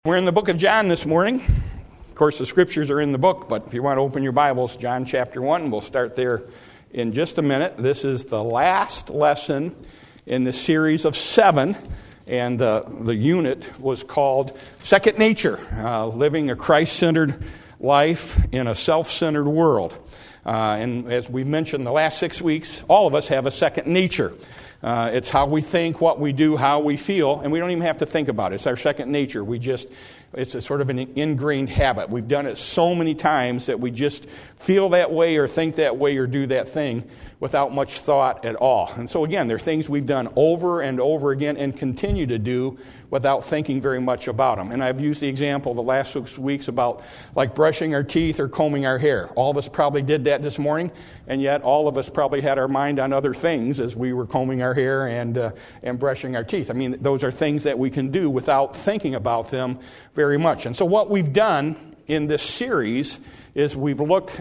We're in the book of John this morning. Of course, the scriptures are in the book, but if you want to open your Bibles, John chapter 1, we'll start there in just a minute. This is the last lesson in the series of 7, and the unit was called Second Nature, living a Christ-centered life in a self-centered world. And as we've mentioned the last 6 weeks, all of us have a second nature. It's how we think, what we do, how we feel, and we don't even have to think about it. It's our second nature. It's a sort of an ingrained habit. We've done it so many times that we just feel that way or think that way or do that thing without much thought at all. And so again, there are things we've done over and over again and continue to do without thinking very much about them. And I've used the example the last 6 weeks about like brushing our teeth or combing our hair. All of us probably did that this morning, and yet all of us probably had our mind on other things as we were combing our hair and brushing our teeth. I mean, those are things that we can do without thinking about them very much. And so what we've done in this series is we've looked,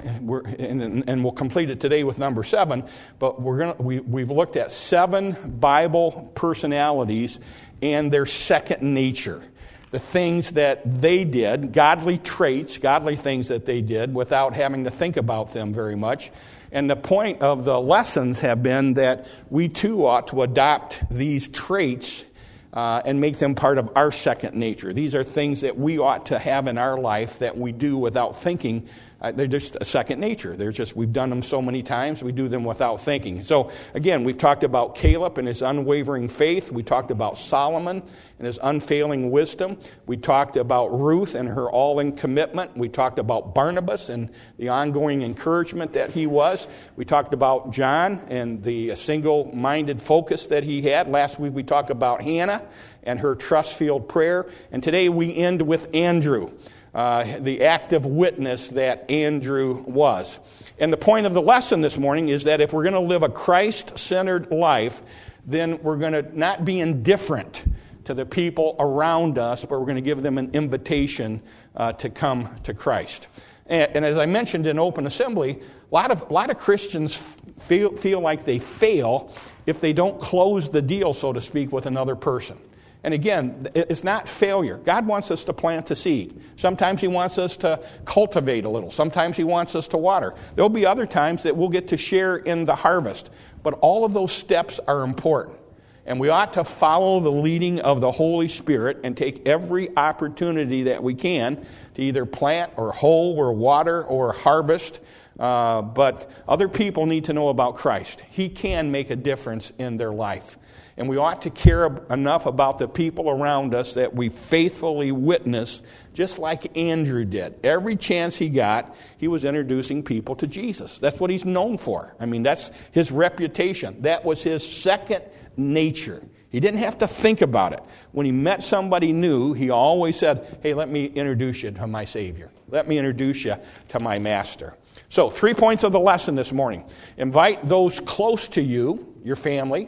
and we'll complete it today with number 7, but we've looked at 7 Bible personalities and their second nature. The things that they did, godly traits, godly things that they did without having to think about them very much. And the point of the lessons have been that we too ought to adopt these traits and make them part of our second nature. These are things that we ought to have in our life that we do without thinking. They're just a second nature. We've done them so many times, we do them without thinking. So again, we've talked about Caleb and his unwavering faith. We talked about Solomon and his unfailing wisdom. We talked about Ruth and her all-in commitment. We talked about Barnabas and the ongoing encouragement that he was. We talked about John and the single-minded focus that he had. Last week we talked about Hannah and her trust-filled prayer. And today we end with Andrew. The active witness that Andrew was. And the point of the lesson this morning is that if we're going to live a Christ-centered life, then we're going to not be indifferent to the people around us, but we're going to give them an invitation to come to Christ. And as I mentioned in open assembly, a lot of Christians feel like they fail if they don't close the deal, so to speak, with another person. And again, it's not failure. God wants us to plant a seed. Sometimes He wants us to cultivate a little. Sometimes He wants us to water. There'll be other times that we'll get to share in the harvest. But all of those steps are important. And we ought to follow the leading of the Holy Spirit and take every opportunity that we can to either plant or hoe or water or harvest. But other people need to know about Christ. He can make a difference in their life. And we ought to care enough about the people around us that we faithfully witness, just like Andrew did. Every chance he got, he was introducing people to Jesus. That's what he's known for. I mean, that's his reputation. That was his second nature. He didn't have to think about it. When he met somebody new, he always said, hey, let me introduce you to my Savior. Let me introduce you to my Master. So, 3 points of the lesson this morning. Invite those close to you, your family,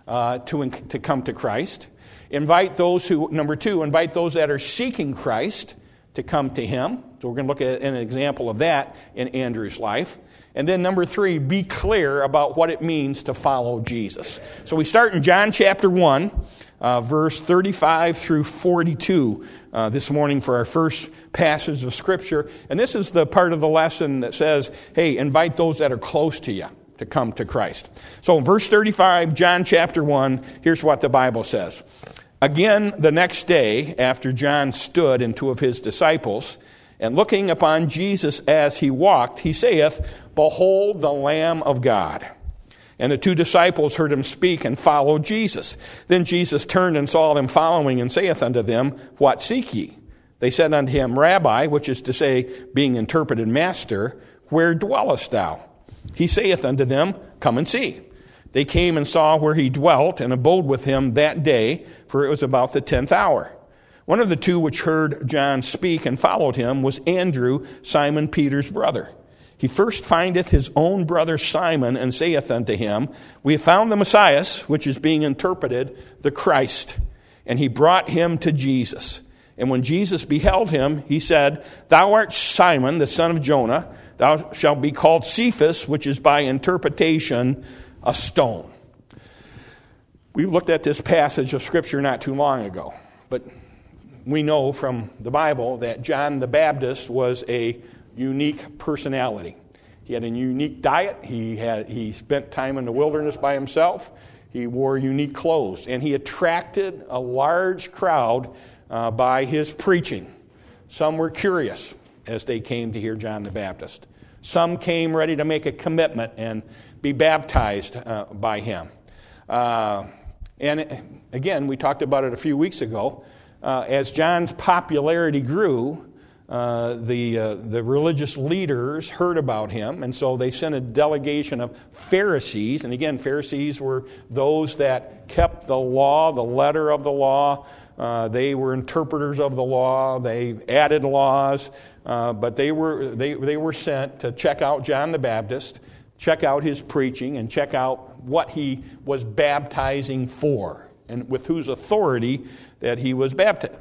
to come to Christ. Invite those that are seeking Christ to come to Him. So we're going to look at an example of that in Andrew's life. And then number 3, be clear about what it means to follow Jesus. So we start in John chapter 1, verse 35 through 42 this morning for our first passage of Scripture. And this is the part of the lesson that says, hey, invite those that are close to you to come to Christ. So in verse 35, John chapter 1, here's what the Bible says. Again, the next day, after John stood and 2 of his disciples, and looking upon Jesus as he walked, he saith, Behold the Lamb of God. And the 2 disciples heard him speak and followed Jesus. Then Jesus turned and saw them following and saith unto them, What seek ye? They said unto him, Rabbi, which is to say, being interpreted, Master, where dwellest thou? He saith unto them, Come and see. They came and saw where he dwelt, and abode with him that day, for it was about the 10th hour. One of the 2 which heard John speak and followed him was Andrew, Simon Peter's brother. He first findeth his own brother Simon, and saith unto him, We have found the Messiah, which is being interpreted, the Christ. And he brought him to Jesus. And when Jesus beheld him, he said, Thou art Simon, the son of Jonah. Thou shalt be called Cephas, which is by interpretation a stone. We looked at this passage of Scripture not too long ago, but we know from the Bible that John the Baptist was a unique personality. He had a unique diet. He spent time in the wilderness by himself. He wore unique clothes, and he attracted a large crowd by his preaching. Some were curious as they came to hear John the Baptist. Some came ready to make a commitment and be baptized by him. And again, we talked about it a few weeks ago. As John's popularity grew, the religious leaders heard about him, and so they sent a delegation of Pharisees. And again, Pharisees were those that kept the law, the letter of the law. They were interpreters of the law. They added laws, but they were sent to check out John the Baptist, check out his preaching, and check out what he was baptizing for, and with whose authority that he was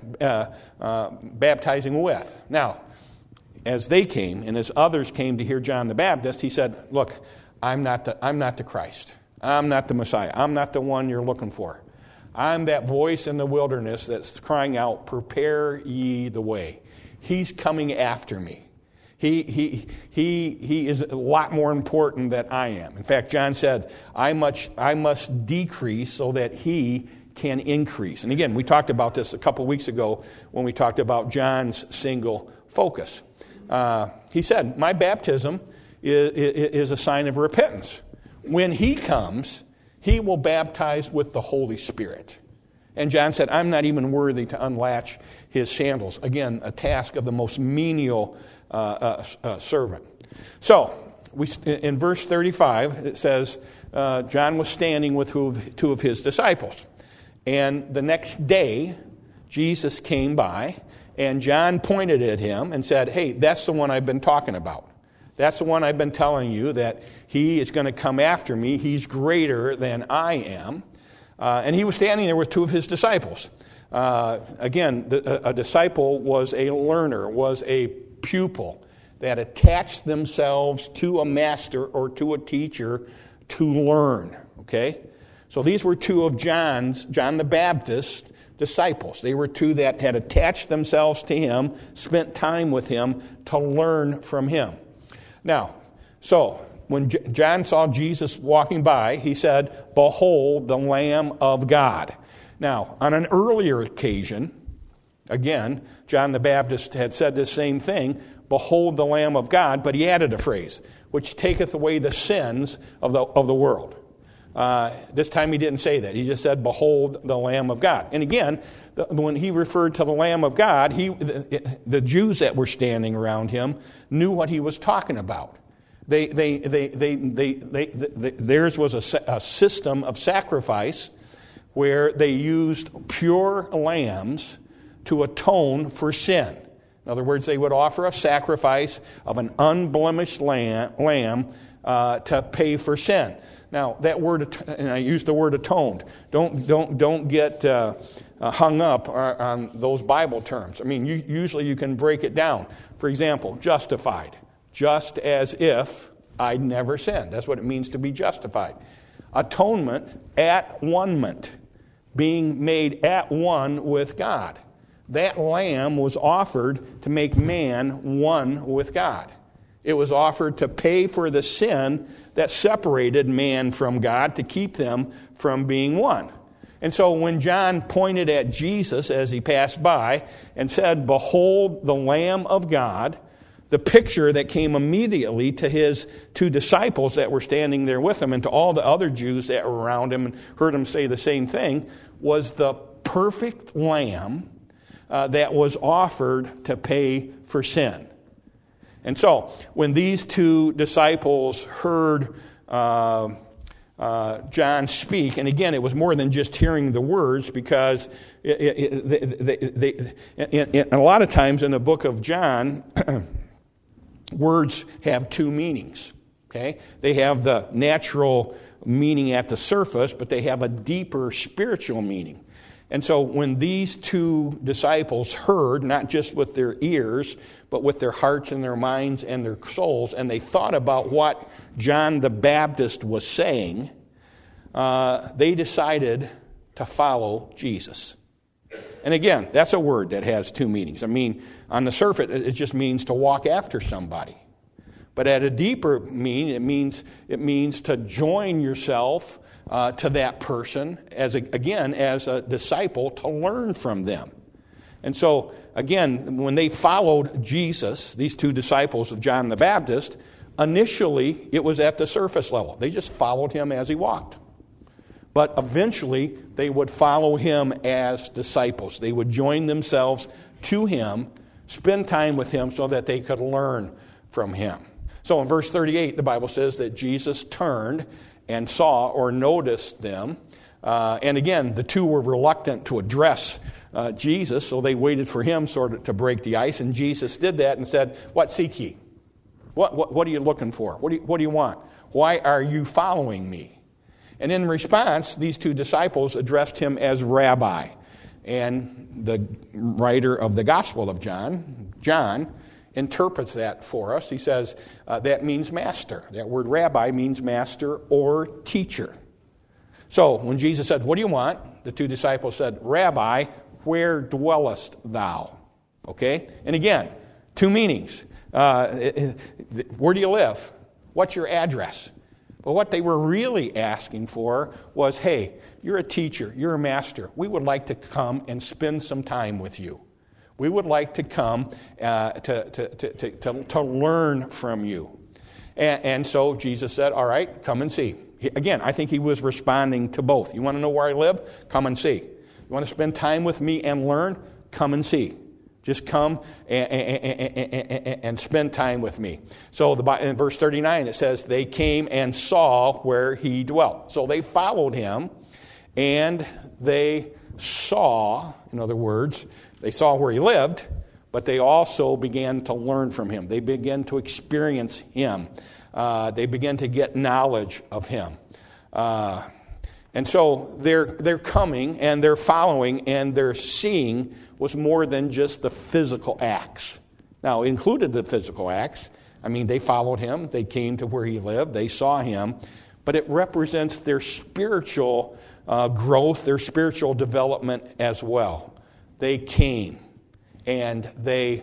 baptizing with. Now, as they came, and as others came to hear John the Baptist, he said, "Look, I'm not the Christ. I'm not the Messiah. I'm not the one you're looking for. I'm that voice in the wilderness that's crying out, 'Prepare ye the way.' He's coming after me. He is a lot more important than I am." In fact, John said, I must decrease so that he can increase. And again, we talked about this a couple weeks ago when we talked about John's single focus. He said, "My baptism is a sign of repentance. When he comes, he will baptize with the Holy Spirit." And John said, "I'm not even worthy to unlatch his sandals." Again, a task of the most menial servant. So, in verse 35, it says, John was standing with two of his disciples. And the next day, Jesus came by, and John pointed at him and said, "Hey, that's the one I've been talking about. That's the one I've been telling you, that he is going to come after me. He's greater than I am." And he was standing there with two of his disciples. Again, a disciple was a learner, was a pupil that attached themselves to a master or to a teacher to learn. Okay? So these were two of John the Baptist disciples. They were two that had attached themselves to him, spent time with him to learn from him. Now, so when John saw Jesus walking by, he said, "Behold the Lamb of God." Now, on an earlier occasion, again, John the Baptist had said the same thing, "Behold the Lamb of God," but he added a phrase, "which taketh away the sins of the world." This time he didn't say that. He just said, "Behold the Lamb of God." And again, when he referred to the Lamb of God, the Jews that were standing around him knew what he was talking about. Theirs was a system of sacrifice where they used pure lambs to atone for sin. In other words, they would offer a sacrifice of an unblemished lamb to pay for sin. Now, that word, and I use the word atoned. Don't get hung up on those Bible terms. I mean, usually you can break it down. For example, justified, just as if I'd never sinned. That's what it means to be justified. Atonement, at one-ment, being made at one with God. That lamb was offered to make man one with God. It was offered to pay for the sin that separated man from God, to keep them from being one. And so when John pointed at Jesus as he passed by and said, "Behold the Lamb of God," the picture that came immediately to his two disciples that were standing there with him, and to all the other Jews that were around him and heard him say the same thing, was the perfect lamb that was offered to pay for sin. And so, when these two disciples heard John speak, and again, it was more than just hearing the words, because a lot of times in the book of John, words have two meanings. Okay, they have the natural meaning at the surface, but they have a deeper spiritual meaning. And so when these two disciples heard, not just with their ears, but with their hearts and their minds and their souls, and they thought about what John the Baptist was saying, they decided to follow Jesus. And again, that's a word that has two meanings. I mean, on the surface, it just means to walk after somebody. But at a deeper meaning, it means to join yourself to that person, as a disciple, to learn from them. And so, again, when they followed Jesus, these two disciples of John the Baptist, initially it was at the surface level. They just followed him as he walked. But eventually, they would follow him as disciples. They would join themselves to him, spend time with him so that they could learn from him. So in verse 38, the Bible says that Jesus turned and saw or noticed them. And again, the two were reluctant to address Jesus, so they waited for him sort of to break the ice. And Jesus did that and said, "What seek ye? What are you looking for? What do you want? Why are you following me?" And in response, these two disciples addressed him as Rabbi. And the writer of the Gospel of John, interprets that for us. He says that means master. That word rabbi means master or teacher. So when Jesus said, "What do you want?" the two disciples said, "Rabbi, where dwellest thou?" Okay? And again, two meanings. Where do you live? What's your address? But what they were really asking for was, hey, you're a teacher, you're a master. We would like to come and spend some time with you. We would like to come to learn from you. And so Jesus said, all right, come and see. Again, I think he was responding to both. You want to know where I live? Come and see. You want to spend time with me and learn? Come and see. Just come and spend time with me. So in verse 39, it says, they came and saw where he dwelt. So they followed him, and they saw, in other words, they saw where he lived, but they also began to learn from him. They began to experience him. They began to get knowledge of him. And so they're coming and they're following and they're seeing was more than just the physical acts. Now, it included the physical acts. I mean, they followed him. They came to where he lived. They saw him. But it represents their spiritual growth, their spiritual development as well. They came and they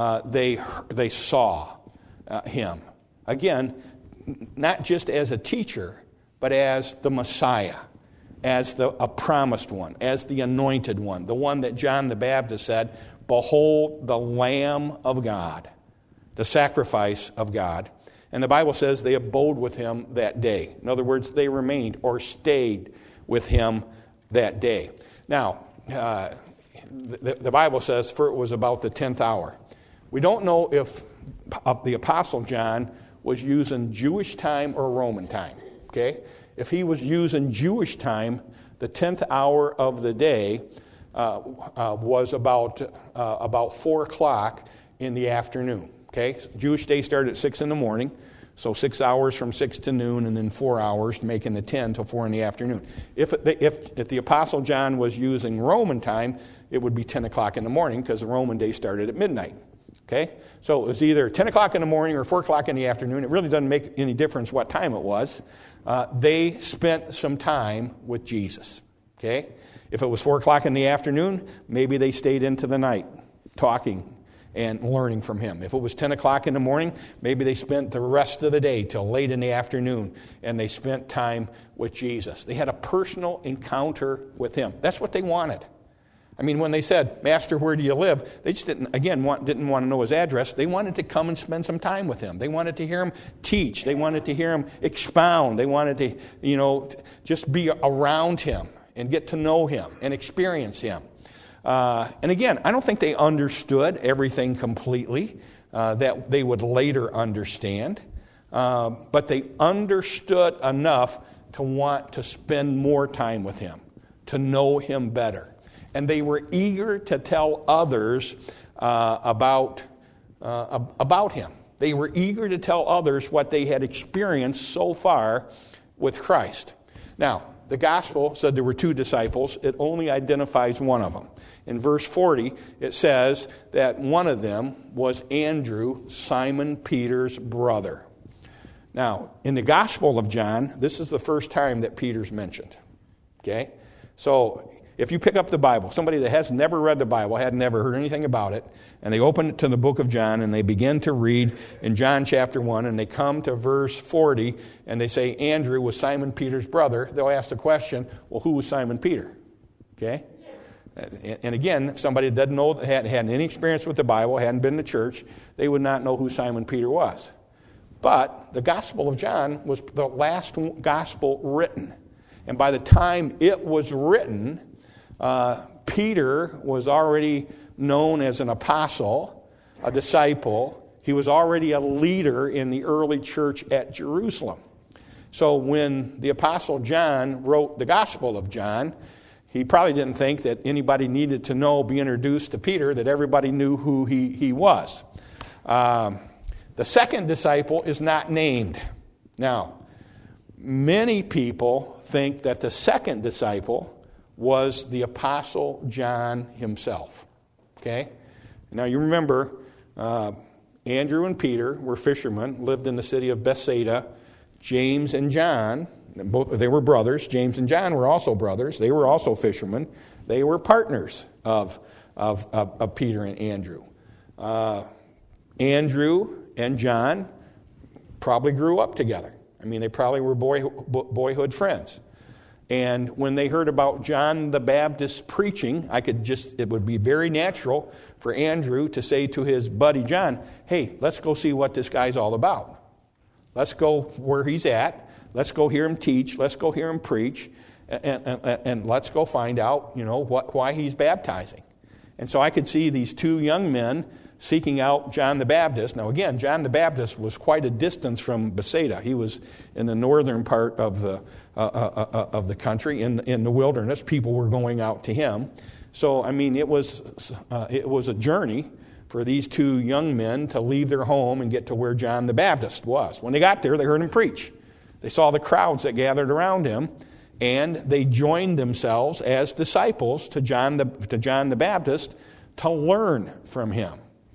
saw him. Again, not just as a teacher, but as the Messiah, as a promised one, as the anointed one, the one that John the Baptist said, "Behold the Lamb of God," the sacrifice of God. And the Bible says they abode with him that day. In other words, they remained or stayed with him that day. Now, the Bible says, for it was about the 10th hour. We don't know if the Apostle John was using Jewish time or Roman time, okay? If he was using Jewish time, the 10th hour of the day was about 4 o'clock in the afternoon. Okay, Jewish day started at 6 in the morning, so 6 hours from 6 to noon, and then 4 hours, making the 10 till 4 in the afternoon. If the Apostle John was using Roman time, it would be 10 o'clock in the morning because the Roman day started at midnight. Okay, so it was either 10 o'clock in the morning or 4 o'clock in the afternoon. It really doesn't make any difference what time it was. They spent some time with Jesus. Okay, if it was 4 o'clock in the afternoon, maybe they stayed into the night talking and learning from him. If it was 10 o'clock in the morning, maybe they spent the rest of the day till late in the afternoon, and they spent time with Jesus. They had a personal encounter with him. That's what they wanted. I mean, when they said, "Master, where do you live?" they just didn't want to know his address. They wanted to come and spend some time with him. They wanted to hear him teach. They wanted to hear him expound. They wanted to, just be around him and get to know him and experience him. And again, I don't think they understood everything completely that they would later understand. But they understood enough to want to spend more time with him, to know him better. And they were eager to tell others about him. They were eager to tell others what they had experienced so far with Christ. Now, the gospel said there were 2 disciples. It only identifies one of them. In verse 40, it says that one of them was Andrew, Simon Peter's brother. Now, in the Gospel of John, this is the first time that Peter's mentioned. Okay? So, If you pick up the Bible, somebody that has never read the Bible, had never heard anything about it, and they open it to the book of John, and they begin to read in John chapter 1, and they come to verse 40, and they say Andrew was Simon Peter's brother, they'll ask the question, well, who was Simon Peter? Okay? And again, if somebody doesn't know, hadn't any experience with the Bible, hadn't been to church, they would not know who Simon Peter was. But the Gospel of John was the last gospel written. And by the time it was written, Peter was already known as an apostle, a disciple. He was already a leader in the early church at Jerusalem. So when the apostle John wrote the Gospel of John, he probably didn't think that anybody needed to know, be introduced to Peter, that everybody knew who he was. The second disciple is not named. Now, many people think that the second disciple was the Apostle John himself. Okay? Now, you remember, Andrew and Peter were fishermen, lived in the city of Bethsaida. James and John, they were brothers. James and John were also brothers. They were also fishermen. They were partners of Peter and Andrew. Andrew and John probably grew up together. I mean, they probably were boyhood friends. And when they heard about John the Baptist preaching, it would be very natural for Andrew to say to his buddy John, hey, let's go see what this guy's all about. Let's go where he's at. Let's go hear him teach. Let's go hear him preach. And let's go find out, why he's baptizing. And so I could see these two young men seeking out John the Baptist. Now again, John the Baptist was quite a distance from Bethsaida. He was in the northern part of the country, in the wilderness. People were going out to him. So I mean, it was a journey for these two young men to leave their home and get to where John the Baptist was. When they got there, they heard him preach. They saw the crowds that gathered around him, and they joined themselves as disciples to John the Baptist to learn from him.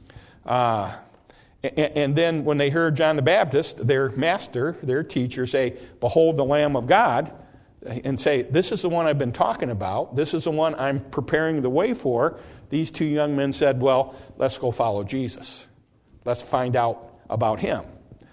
And then when they heard John the Baptist, their master, their teacher, say, behold the Lamb of God, and say, this is the one I've been talking about. This is the one I'm preparing the way for. These two young men said, well, let's go follow Jesus. Let's find out about him.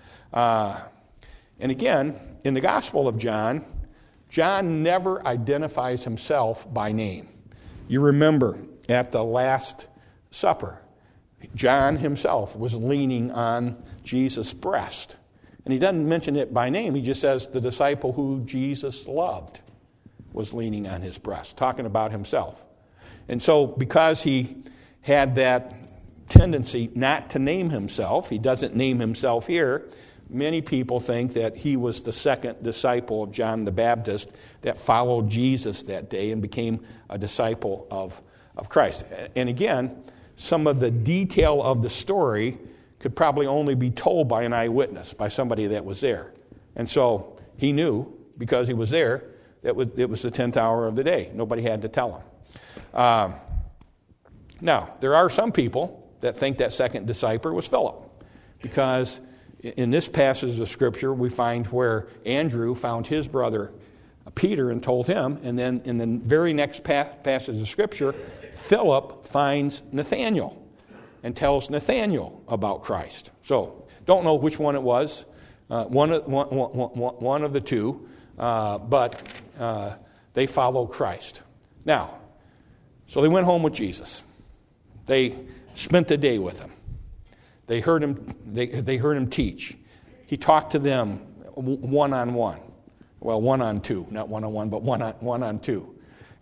And again, in the Gospel of John, John never identifies himself by name. You remember at the Last Supper, John himself was leaning on Jesus' breast. And he doesn't mention it by name. He just says the disciple who Jesus loved was leaning on his breast, talking about himself. And so because he had that tendency not to name himself, he doesn't name himself here, many people think that he was the second disciple of John the Baptist that followed Jesus that day and became a disciple of Christ. And again, some of the detail of the story could probably only be told by an eyewitness, by somebody that was there. And so he knew, because he was there, that it was the 10th hour of the day. Nobody had to tell him. Now, there are some people that think that second disciple was Philip, because in this passage of Scripture, we find where Andrew found his brother Peter and told him, and then in the very next passage of Scripture, Philip finds Nathanael and tells Nathanael about Christ. So, don't know which one it was, one of the two, but they followed Christ. Now, so they went home with Jesus. They spent the day with him. They heard him. They heard him teach. He talked to them one-on-one. Well, one-on-two, not one-on-one, but one-on-two.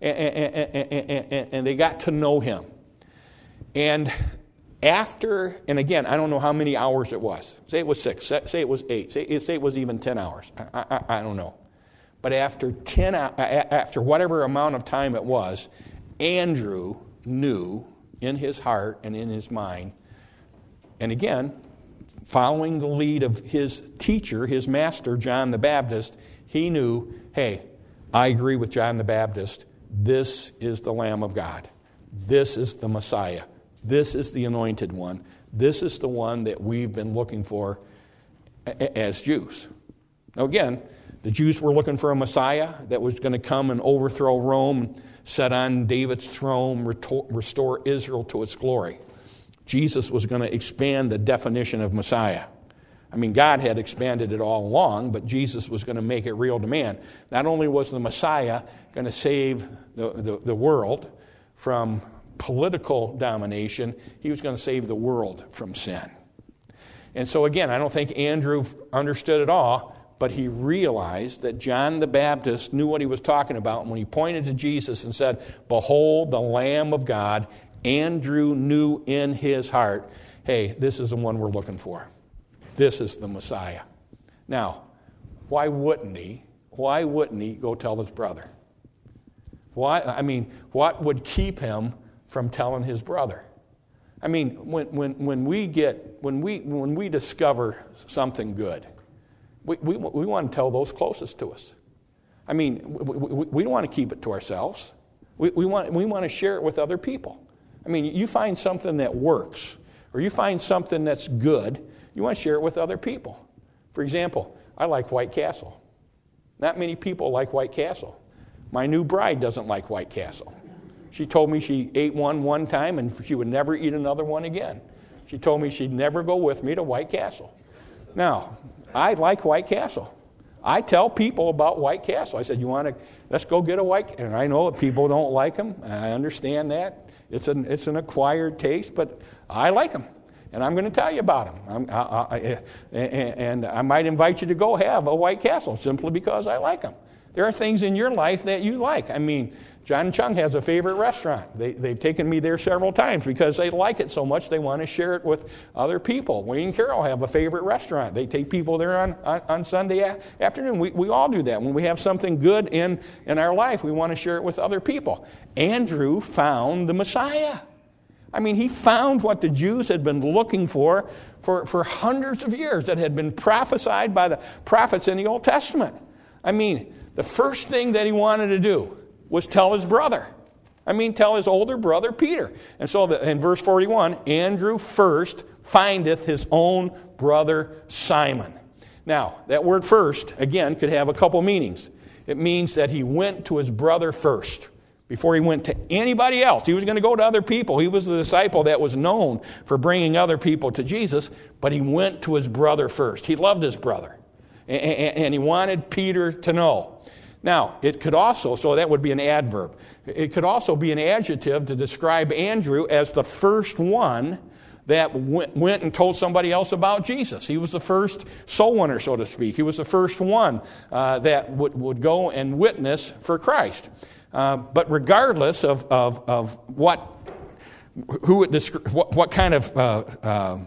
And they got to know him. And again, I don't know how many hours it was. Say it was 6. Say it was 8. Say it was even 10 hours. I don't know. But after whatever amount of time it was, Andrew knew in his heart and in his mind, and again, following the lead of his teacher, his master, John the Baptist, he knew, hey, I agree with John the Baptist. This is the Lamb of God. This is the Messiah. This is the Anointed One. This is the one that we've been looking for as Jews. Now again, the Jews were looking for a Messiah that was going to come and overthrow Rome, set on David's throne, restore Israel to its glory. Jesus was going to expand the definition of Messiah. I mean, God had expanded it all along, but Jesus was going to make it real to man. Not only was the Messiah going to save the world from political domination, he was going to save the world from sin. And so again, I don't think Andrew understood it all, but he realized that John the Baptist knew what he was talking about. And when he pointed to Jesus and said, "Behold the Lamb of God," Andrew knew in his heart, hey, this is the one we're looking for. This is the Messiah. Now, why wouldn't he go tell his brother? What would keep him from telling his brother? I mean, when we discover something good, we want to tell those closest to us. I mean, we don't want to keep it to ourselves. We want to share it with other people. I mean, you find something that works, or you find something that's good, you want to share it with other people. For example, I like White Castle. Not many people like White Castle. My new bride doesn't like White Castle. She told me she ate one time and she would never eat another one again. She told me she'd never go with me to White Castle. Now, I like White Castle. I tell people about White Castle. I said, let's go get a White. And I know that people don't like them. I understand that. It's an acquired taste, but I like them. And I'm going to tell you about them. And I might invite you to go have a White Castle simply because I like them. There are things in your life that you like. I mean, John Chung has a favorite restaurant. They've taken me there several times because they like it so much they want to share it with other people. Wayne and Carol have a favorite restaurant. They take people there on Sunday afternoon. We all do that. When we have something good in our life, we want to share it with other people. Andrew found the Messiah. I mean, he found what the Jews had been looking for hundreds of years, that had been prophesied by the prophets in the Old Testament. I mean, the first thing that he wanted to do was tell his brother. Tell his older brother Peter. And so in verse 41, Andrew first findeth his own brother Simon. Now, that word first, again, could have a couple meanings. It means that he went to his brother first. Before he went to anybody else. He was going to go to other people. He was the disciple that was known for bringing other people to Jesus, but he went to his brother first. He loved his brother, and he wanted Peter to know. Now, it could also, so that would be an adverb, it could also be an adjective to describe Andrew as the first one that went and told somebody else about Jesus. He was the first soul winner, so to speak. He was the first one that would go and witness for Christ. But regardless of what kind of, I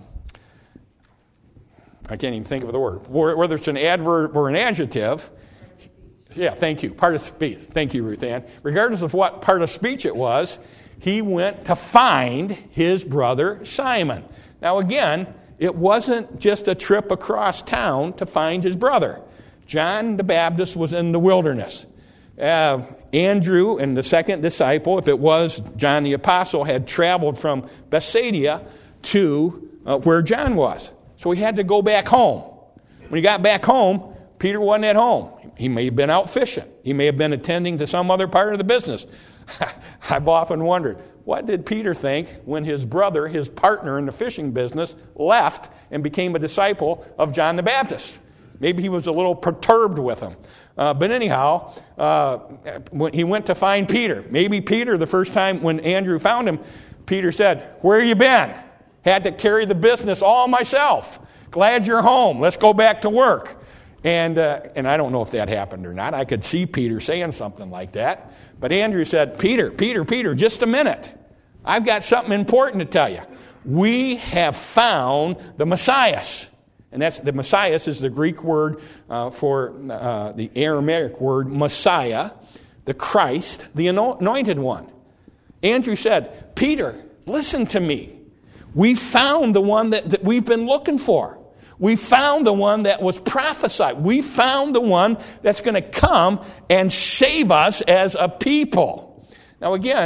can't even think of the word, whether it's an adverb or an adjective. Yeah, thank you. Part of speech. Thank you, Ruth Ann. Regardless of what part of speech it was, he went to find his brother Simon. Now again, it wasn't just a trip across town to find his brother. John the Baptist was in the wilderness. Andrew and the second disciple, if it was John the Apostle, had traveled from Bethsaida to where John was. So he had to go back home. When he got back home, Peter wasn't at home. He may have been out fishing. He may have been attending to some other part of the business. I've often wondered, what did Peter think when his brother, his partner in the fishing business, left and became a disciple of John the Baptist? Maybe he was a little perturbed with him. But anyhow, when he went to find Peter. Maybe Peter, the first time when Andrew found him, Peter said, "Where you been? Had to carry the business all myself. Glad you're home. Let's go back to work." And I don't know if that happened or not. I could see Peter saying something like that. But Andrew said, Peter, just a minute. I've got something important to tell you. We have found the Messiah. And that's the Messiah is the Greek word for the Aramaic word Messiah, the Christ, the anointed one. Andrew said, Peter, listen to me. We found the one that we've been looking for. We found the one that was prophesied. We found the one that's going to come and save us as a people. Now again,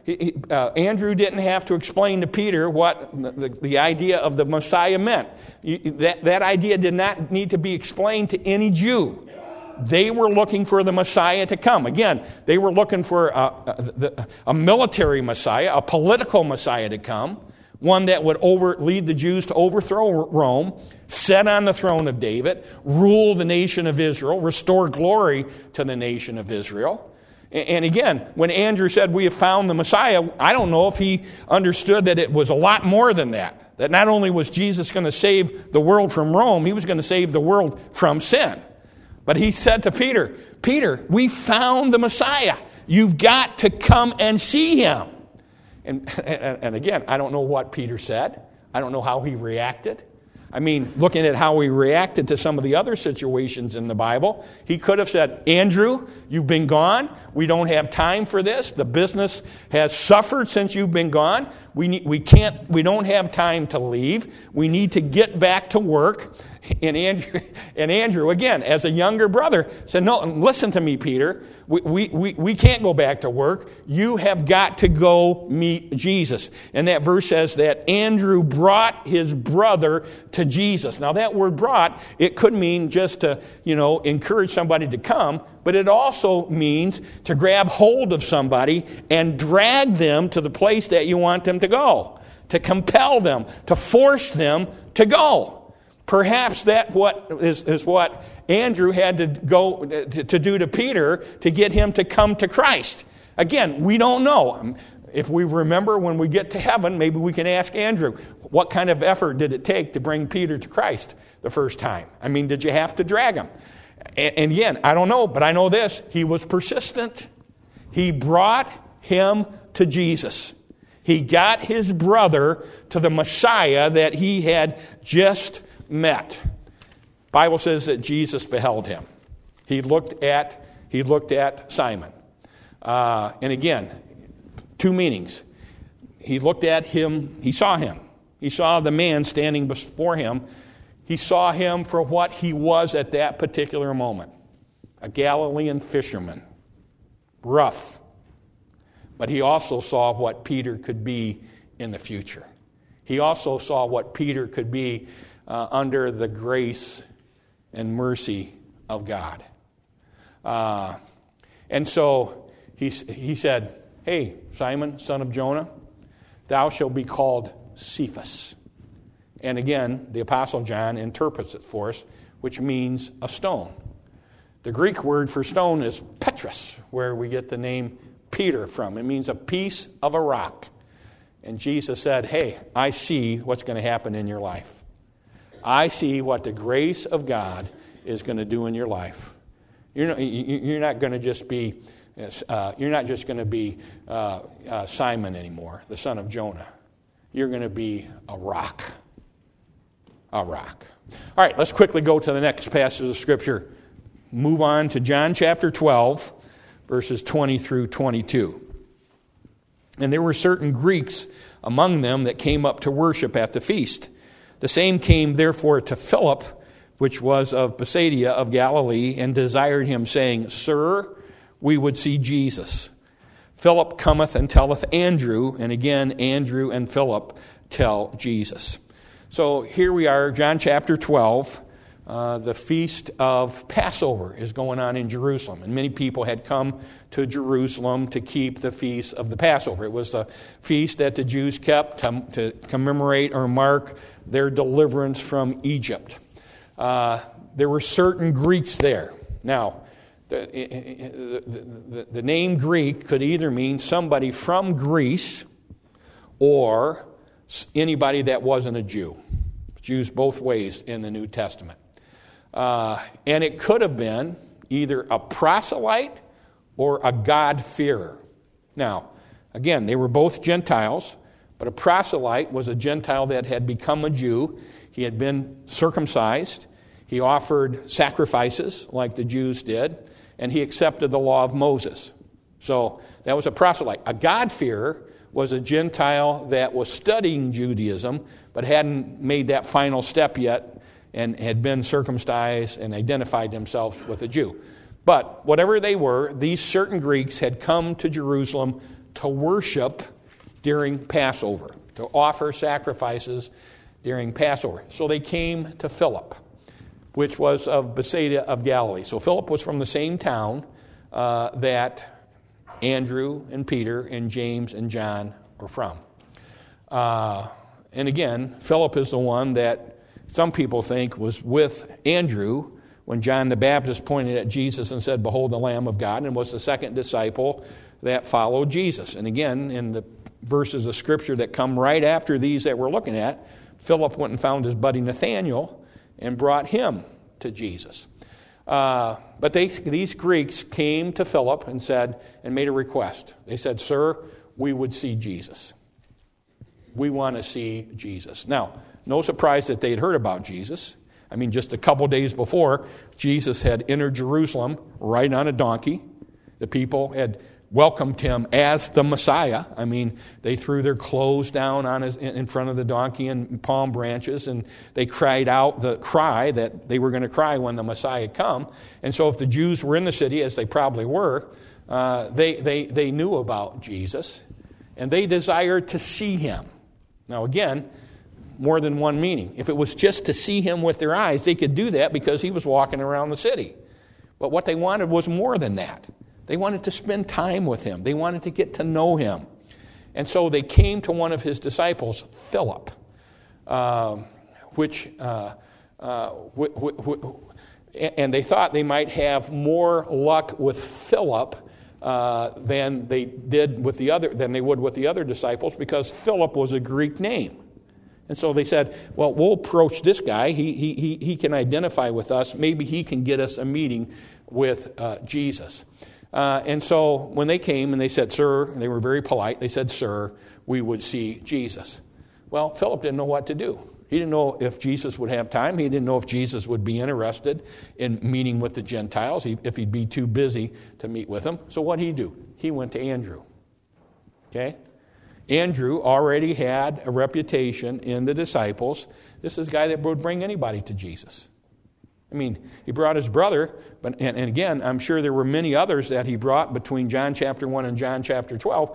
Andrew didn't have to explain to Peter what the idea of the Messiah meant. That idea did not need to be explained to any Jew. They were looking for the Messiah to come. Again, they were looking for a military Messiah, a political Messiah to come, one that would lead the Jews to overthrow Rome, sit on the throne of David, rule the nation of Israel, restore glory to the nation of Israel. And again, when Andrew said, we have found the Messiah, I don't know if he understood that it was a lot more than that. That not only was Jesus going to save the world from Rome, he was going to save the world from sin. But he said to Peter, Peter, we found the Messiah. You've got to come and see him. And again, I don't know what Peter said. I don't know how he reacted. I mean, looking at how he reacted to some of the other situations in the Bible, he could have said, Andrew, you've been gone. We don't have time for this. The business has suffered since you've been gone. We don't have time to leave. We need to get back to work. And Andrew, again, as a younger brother, said, no, listen to me, Peter. We can't go back to work. You have got to go meet Jesus. And that verse says that Andrew brought his brother to Jesus. Now, that word brought, it could mean just to, encourage somebody to come, but it also means to grab hold of somebody and drag them to the place that you want them to go, to compel them, to force them to go. Perhaps that is what Andrew had to go to do to Peter to get him to come to Christ. Again, we don't know. If we remember when we get to heaven, maybe we can ask Andrew, what kind of effort did it take to bring Peter to Christ the first time? I mean, did you have to drag him? And again, I don't know, but I know this. He was persistent. He brought him to Jesus. He got his brother to the Messiah that he had just met. Bible says that Jesus beheld him. He looked at Simon. And again, two meanings. He looked at him, he saw him. He saw the man standing before him. He saw him for what he was at that particular moment. A Galilean fisherman. Rough. But he also saw what Peter could be in the future. He also saw what Peter could be under the grace and mercy of God. And so he said, hey, Simon, son of Jonah, thou shalt be called Cephas. And again, the Apostle John interprets it for us, which means a stone. The Greek word for stone is Petros, where we get the name Peter from. It means a piece of a rock. And Jesus said, hey, I see what's going to happen in your life. I see what the grace of God is going to do in your life. You're not going to just be Simon anymore, the son of Jonah. You're going to be a rock. A rock. All right, let's quickly go to the next passage of Scripture. Move on to John chapter 12, verses 20 through 22. And there were certain Greeks among them that came up to worship at the feast. The same came therefore to Philip, which was of Bethsaida of Galilee, and desired him, saying, Sir, we would see Jesus. Philip cometh and telleth Andrew, and again Andrew and Philip tell Jesus. So here we are, John chapter 12. The feast of Passover is going on in Jerusalem, and many people had come to Jerusalem to keep the feast of the Passover. It was a feast that the Jews kept to commemorate or mark their deliverance from Egypt. There were certain Greeks there. Now, the name Greek could either mean somebody from Greece or anybody that wasn't a Jew. It's used both ways in the New Testament. And it could have been either a proselyte or a God-fearer. Now, again, they were both Gentiles, but a proselyte was a Gentile that had become a Jew. He had been circumcised. He offered sacrifices like the Jews did, and he accepted the law of Moses. So that was a proselyte. A God-fearer was a Gentile that was studying Judaism, but hadn't made that final step yet and had been circumcised and identified themselves with a Jew. But whatever they were, these certain Greeks had come to Jerusalem to worship during Passover, to offer sacrifices during Passover. So they came to Philip, which was of Bethsaida of Galilee. So Philip was from the same town that Andrew and Peter and James and John were from. And again, Philip is the one that some people think was with Andrew when John the Baptist pointed at Jesus and said, "Behold the Lamb of God," and was the second disciple that followed Jesus. And again, in the verses of Scripture that come right after these that we're looking at, Philip went and found his buddy Nathanael and brought him to Jesus. But these Greeks came to Philip and said, and made a request. They said, "Sir, we would see Jesus. We want to see Jesus." Now, no surprise that they'd heard about Jesus. I mean, just a couple days before, Jesus had entered Jerusalem riding on a donkey. The people had welcomed him as the Messiah. I mean, they threw their clothes down in front of the donkey and palm branches, and they cried out the cry that they were going to cry when the Messiah had come. And so if the Jews were in the city, as they probably were, they knew about Jesus, and they desired to see him. Now again, more than one meaning. If it was just to see him with their eyes, they could do that because he was walking around the city. But what they wanted was more than that. They wanted to spend time with him. They wanted to get to know him. And so they came to one of his disciples, Philip, and they thought they might have more luck with Philip than they would with the other disciples, because Philip was a Greek name. And so they said, "Well, we'll approach this guy. He can identify with us. Maybe he can get us a meeting with Jesus." And so when they came and they said, "Sir," and they were very polite, they said, "Sir, we would see Jesus." Well, Philip didn't know what to do. He didn't know if Jesus would have time. He didn't know if Jesus would be interested in meeting with the Gentiles, if he'd be too busy to meet with them. So what did he do? He went to Andrew. Okay? Andrew already had a reputation in the disciples. This is a guy that would bring anybody to Jesus. I mean, he brought his brother, and again, I'm sure there were many others that he brought between John chapter 1 and John chapter 12.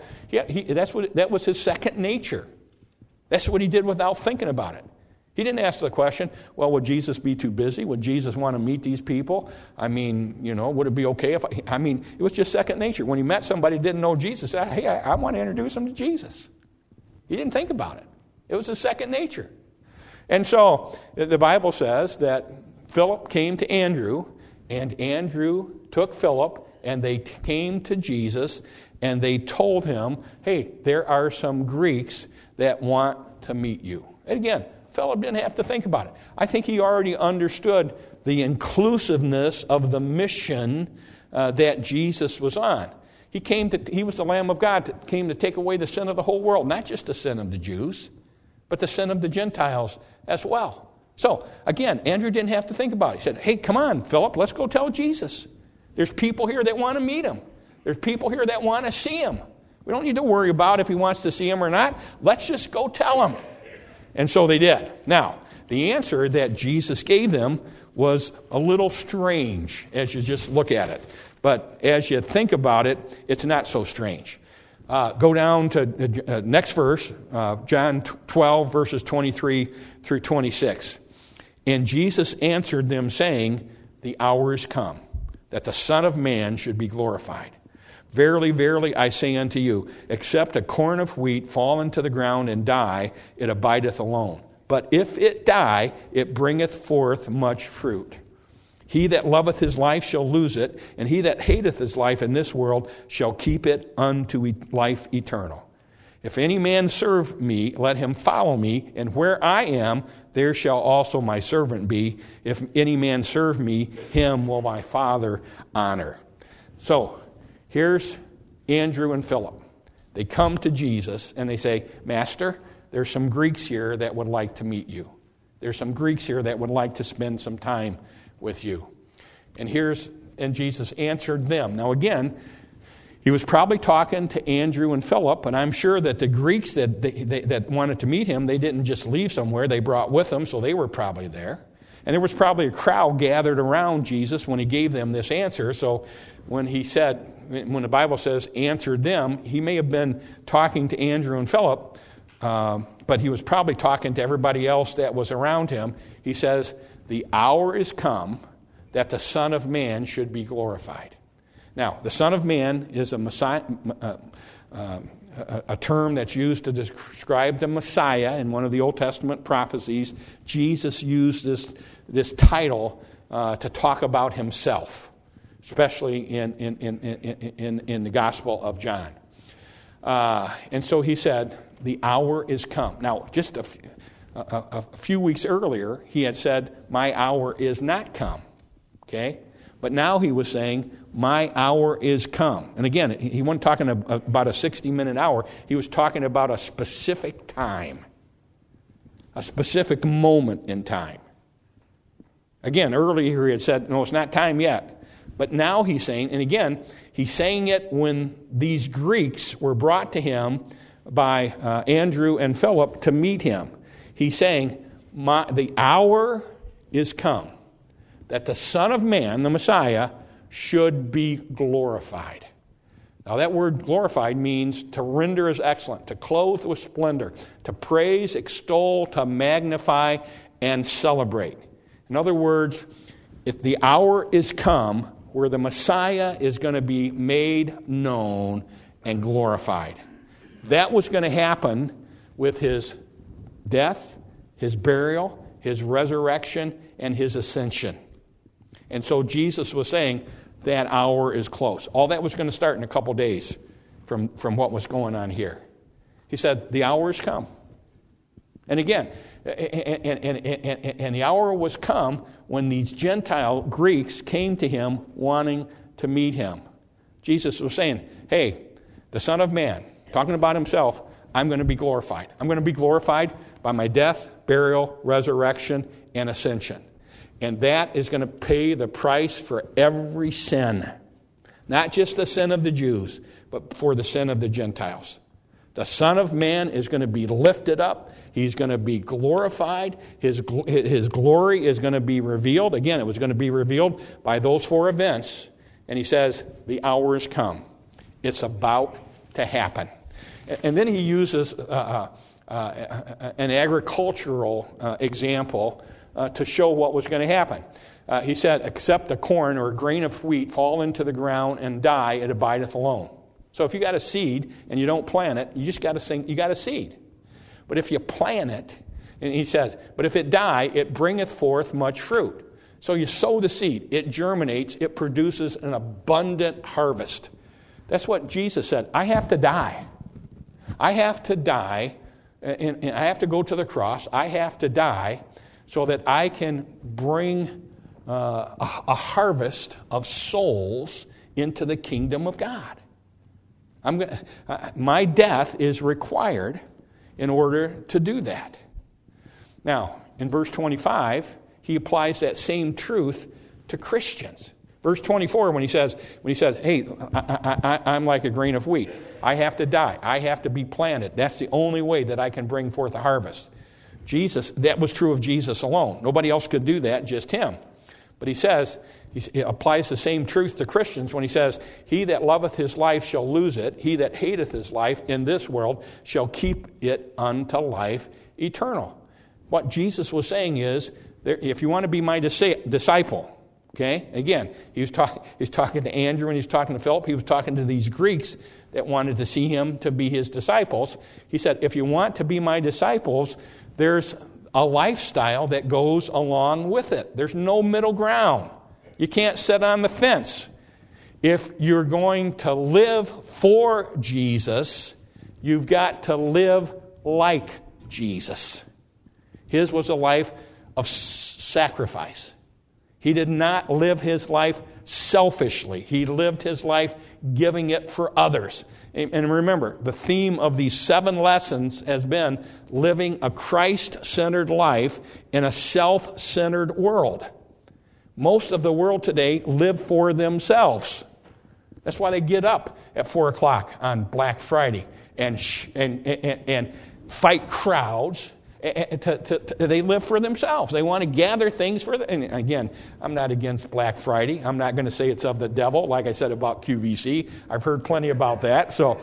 That was his second nature. That's what he did without thinking about it. He didn't ask the question, well, would Jesus be too busy? Would Jesus want to meet these people? I mean, would it be okay if it was just second nature. When he met somebody who didn't know Jesus, he said, "Hey, I want to introduce him to Jesus." He didn't think about it. It was his second nature. And so the Bible says that Philip came to Andrew, and Andrew took Philip, and they came to Jesus, and they told him, "Hey, there are some Greeks that want to meet you." And again, Philip didn't have to think about it. I think he already understood the inclusiveness of the mission that Jesus was on. He was the Lamb of God that came to take away the sin of the whole world, not just the sin of the Jews, but the sin of the Gentiles as well. So, again, Andrew didn't have to think about it. He said, "Hey, come on, Philip, let's go tell Jesus. There's people here that want to meet him. There's people here that want to see him. We don't need to worry about if he wants to see him or not. Let's just go tell him." And so they did. Now, the answer that Jesus gave them was a little strange as you just look at it. But as you think about it, it's not so strange. Go down to next verse, John 12, verses 23 through 26. "And Jesus answered them, saying, The hour is come, that the Son of Man should be glorified. Verily, verily, I say unto you, except a corn of wheat fall into the ground and die, it abideth alone. But if it die, it bringeth forth much fruit. He that loveth his life shall lose it, and he that hateth his life in this world shall keep it unto life eternal. If any man serve me, let him follow me, and where I am, there shall also my servant be. If any man serve me, him will my Father honor." So, here's Andrew and Philip. They come to Jesus and they say, "Master, there's some Greeks here that would like to meet you. There's some Greeks here that would like to spend some time with you." And Jesus answered them. Now again, he was probably talking to Andrew and Philip, and I'm sure that the Greeks that wanted to meet him, they didn't just leave somewhere. They brought with them, so they were probably there. And there was probably a crowd gathered around Jesus when he gave them this answer. So when the Bible says answered them, he may have been talking to Andrew and Philip, but he was probably talking to everybody else that was around him. He says, the hour is come that the Son of Man should be glorified. Now, the Son of Man is a Messiah, a term that's used to describe the Messiah in one of the Old Testament prophecies. Jesus used this title to talk about himself, especially in the Gospel of John. And so he said, the hour is come. Now, just a few weeks earlier, he had said, my hour is not come. Okay? But now he was saying, my hour is come. And again, he wasn't talking about a 60-minute hour. He was talking about a specific time, a specific moment in time. Again, earlier he had said, no, it's not time yet. But now he's saying, and again, he's saying it when these Greeks were brought to him by Andrew and Philip to meet him. He's saying, the hour is come that the Son of Man, the Messiah, should be glorified. Now that word glorified means to render as excellent, to clothe with splendor, to praise, extol, to magnify, and celebrate. In other words, if the hour is come where the Messiah is going to be made known and glorified. That was going to happen with his death, his burial, his resurrection, and his ascension. And so Jesus was saying that hour is close. All that was going to start in a couple days from what was going on here. He said, the hour is come. And again, and the hour was come when these Gentile Greeks came to him wanting to meet him. Jesus was saying, hey, the Son of Man, talking about himself, I'm going to be glorified. I'm going to be glorified by my death, burial, resurrection, and ascension. And that is going to pay the price for every sin. Not just the sin of the Jews, but for the sin of the Gentiles. The Son of Man is going to be lifted up. He's going to be glorified. His glory is going to be revealed. Again, it was going to be revealed by those four events. And he says, the hour has come. It's about to happen. And then he uses an agricultural example to show what was going to happen. He said, except a corn or a grain of wheat fall into the ground and die, it abideth alone. So if you got a seed and you don't plant it, you just got to you got a seed. But if you plant it, and he says, but if it die, it bringeth forth much fruit. So you sow the seed, it germinates, it produces an abundant harvest. That's what Jesus said. I have to die. I have to die, and I have to go to the cross. I have to die so that I can bring a harvest of souls into the kingdom of God. My death is required in order to do that. Now, in verse 25, he applies that same truth to Christians. Verse 24, when he says, hey, I'm like a grain of wheat. I have to die. I have to be planted. That's the only way that I can bring forth a harvest. Jesus, that was true of Jesus alone. Nobody else could do that, just him. But he applies the same truth to Christians when he says, he that loveth his life shall lose it. He that hateth his life in this world shall keep it unto life eternal. What Jesus was saying is, if you want to be my disciple, okay, again, he's talking to Andrew and he's talking to Philip. He was talking to these Greeks that wanted to see him to be his disciples. He said, if you want to be my disciples, there's a lifestyle that goes along with it. There's no middle ground. You can't sit on the fence. If you're going to live for Jesus, you've got to live like Jesus. His was a life of sacrifice. He did not live his life selfishly. He lived his life giving it for others. And remember, the theme of these 7 lessons has been living a Christ-centered life in a self-centered world. Most of the world today live for themselves. That's why they get up at 4 o'clock on Black Friday and fight crowds They live for themselves. They want to gather things for them. And again, I'm not against Black Friday. I'm not going to say it's of the devil, like I said about QVC. I've heard plenty about that. So,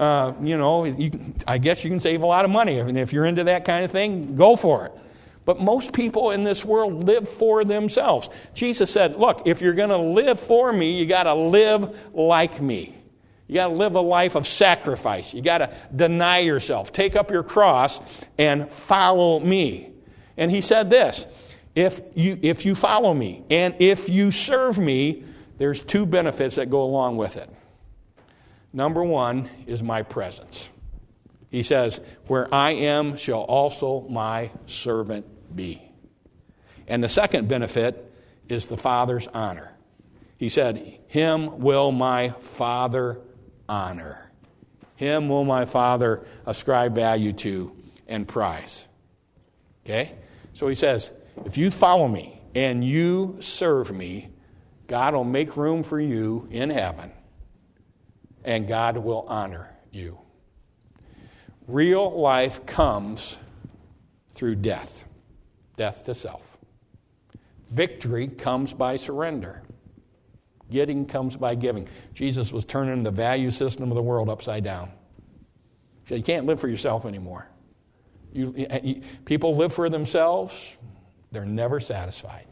I guess you can save a lot of money. I mean, if you're into that kind of thing, go for it. But most people in this world live for themselves. Jesus said, look, if you're going to live for me, you got to live like me. You got to live a life of sacrifice. You got to deny yourself. Take up your cross and follow me. And he said this, if you follow me and if you serve me, there's two benefits that go along with it. Number one is my presence. He says, where I am shall also my servant be. And the second benefit is the Father's honor. He said, him will my Father honor. Him will my Father ascribe value to and prize. Okay? So he says, if you follow me and you serve me, God will make room for you in heaven, and God will honor you. Real life comes through death to self. Victory comes by surrender. Getting comes by giving. Jesus was turning the value system of the world upside down. He said, you can't live for yourself anymore. People live for themselves, they're never satisfied.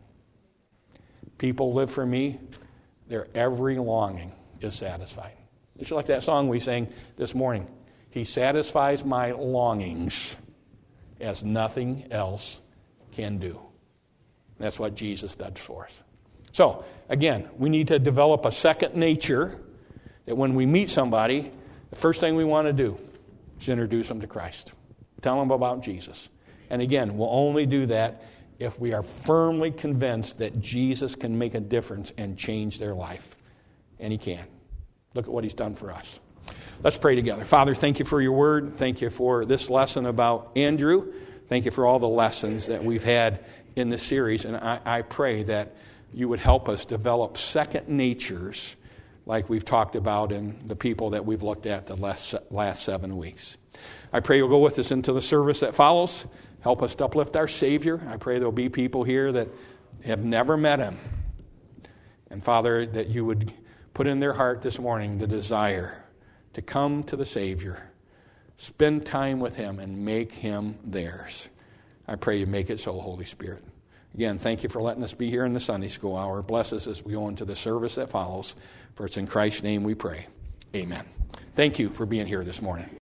People live for me, their every longing is satisfied. It's like that song we sang this morning. He satisfies my longings as nothing else can do. That's what Jesus does for us. So, again, we need to develop a second nature that when we meet somebody, the first thing we want to do is introduce them to Christ. Tell them about Jesus. And again, we'll only do that if we are firmly convinced that Jesus can make a difference and change their life. And he can. Look at what he's done for us. Let's pray together. Father, thank you for your word. Thank you for this lesson about Andrew. Thank you for all the lessons that we've had in this series. And I pray that you would help us develop second natures like we've talked about in the people that we've looked at the last 7 weeks. I pray you'll go with us into the service that follows. Help us to uplift our Savior. I pray there'll be people here that have never met him. And Father, that you would put in their heart this morning the desire to come to the Savior, spend time with him, and make him theirs. I pray you make it so, Holy Spirit. Again, thank you for letting us be here in the Sunday school hour. Bless us as we go into the service that follows. For it's in Christ's name we pray. Amen. Thank you for being here this morning.